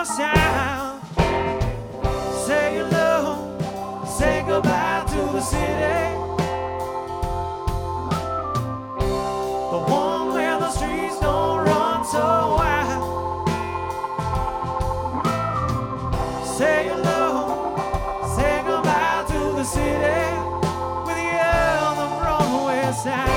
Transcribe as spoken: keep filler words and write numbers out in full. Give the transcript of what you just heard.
down south. Say hello, say goodbye to the city, the one where the streets don't run so wild. Say hello, say goodbye to the city with you on the Broadway side.